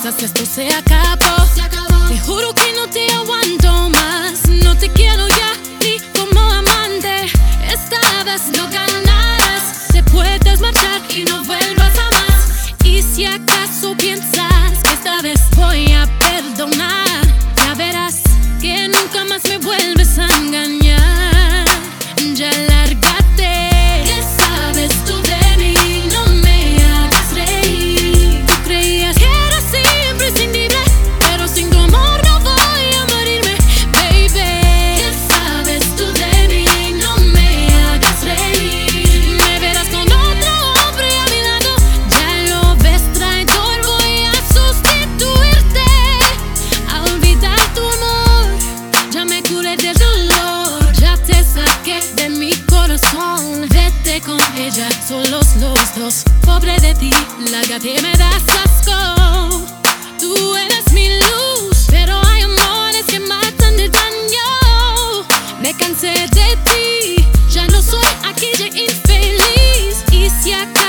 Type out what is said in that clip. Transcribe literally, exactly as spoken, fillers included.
quizás esto se acabó. Se acabó. Te juro que no te aguanto más. No te quiero ya ni como amante. Esta vez no ganarás. Te puedes marchar y no vuelvas a más. Y si acaso piensas que esta vez voy a perdonar, ya verás que nunca más me vuelves a engañar. Ya lárgate. ¿Qué sabes tú de mí? No me hagas reír. Tú creías que era siempre imprescindible, pero sin tu amor no voy a morirme, baby. ¿Qué sabes tú de mí? No me hagas reír. Me verás con otro hombre a mi lado. Ya lo ves, traidor, voy a sustituirte, a olvidar tu amor. Ya me curé del dolor, ya te saqué de mi corazón. Vete con ella, solos los dos. Pobre de ti, lárgate, me das asco. Tú eres mi luz, pero hay amores que matan de daño. Me cansé de ti, ya no soy aquella infeliz. Y si acaso